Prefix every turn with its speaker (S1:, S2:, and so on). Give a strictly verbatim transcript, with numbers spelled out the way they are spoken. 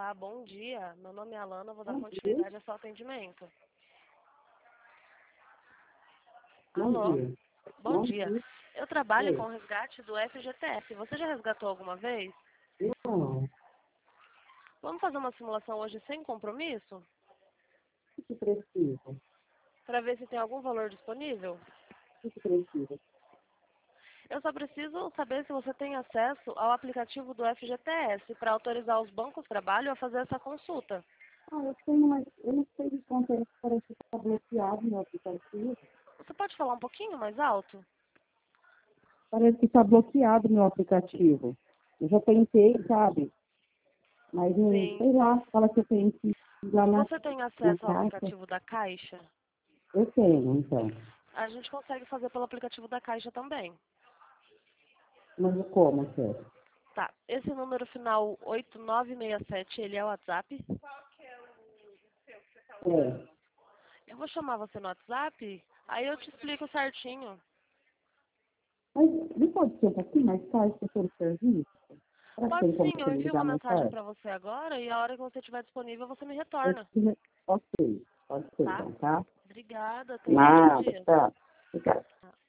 S1: Olá, bom dia. Meu nome é Alana, vou dar
S2: Bom
S1: continuidade
S2: dia.
S1: ao seu atendimento.
S2: Bom
S1: Alô?
S2: dia.
S1: Bom
S2: Bom
S1: dia.
S2: dia.
S1: Eu trabalho com
S2: Oi.
S1: o resgate do F G T S. Você já resgatou alguma vez?
S2: Não.
S1: Vamos fazer uma simulação hoje sem compromisso?
S2: O que precisa?
S1: Para ver se tem algum valor disponível?
S2: O que precisa?
S1: Eu só preciso saber se você tem acesso ao aplicativo do F G T S para autorizar os bancos de trabalho a fazer essa consulta.
S2: Ah, eu tenho, mas eu não sei de quanto é, parece que está bloqueado meu aplicativo.
S1: Você pode falar um pouquinho mais alto?
S2: Parece que está bloqueado meu aplicativo. Eu já tentei, sabe? Mas não
S1: Sim.
S2: sei lá, fala que eu tenho que ir lá na,
S1: Você tem
S2: na
S1: acesso ao
S2: caixa.
S1: aplicativo da Caixa?
S2: Eu tenho, então.
S1: A gente consegue fazer pelo aplicativo da Caixa também.
S2: Mas eu como, sério?
S1: Tá. Esse número final oito nove seis sete, ele é o WhatsApp?
S2: É.
S1: Eu vou chamar você no WhatsApp, aí eu te explico certinho.
S2: Mas não pode ser um pouquinho mais tarde para ter o serviço? Será que
S1: Pode
S2: tem como
S1: sim, eu
S2: você me
S1: envio
S2: ligar
S1: uma
S2: mais
S1: mensagem
S2: tarde?
S1: pra você agora e a hora que você estiver disponível você me
S2: Eu
S1: retorna,
S2: te... Ok, pode ser
S1: tá?
S2: então, tá?
S1: Obrigada, tenha um bom
S2: Nada,
S1: dia.
S2: tá. Obrigada.